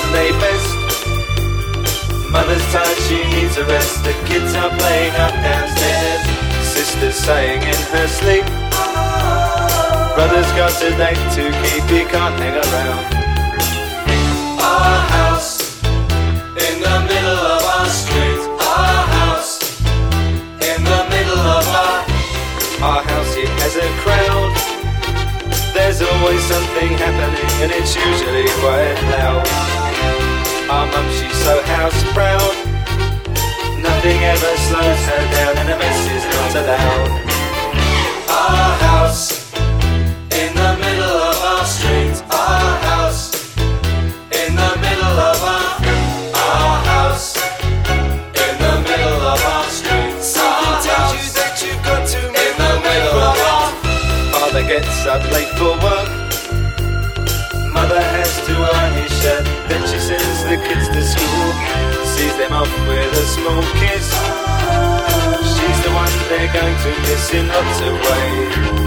Sunday best. Mother's tired, she needs a rest. The kids are playing up downstairs. Sister's saying in her sleep, brother's got a date to keep, he can't hang around. Our house in the middle of our street. Our house in the middle of our house, it has a crowd. There's always something happening and it's usually quite loud. Our mum, she's so house proud. Nothing ever slows her down and a mess is not allowed. Our house in the middle of our street. Our house in the middle of our house in the middle of our street. Something tells you that you've got to in the middle of our. Father gets up late for work. Mother has to iron his shirt. Then she sends the kids to school, sees them off with a small kiss. She's the one they're going to miss in lots of ways.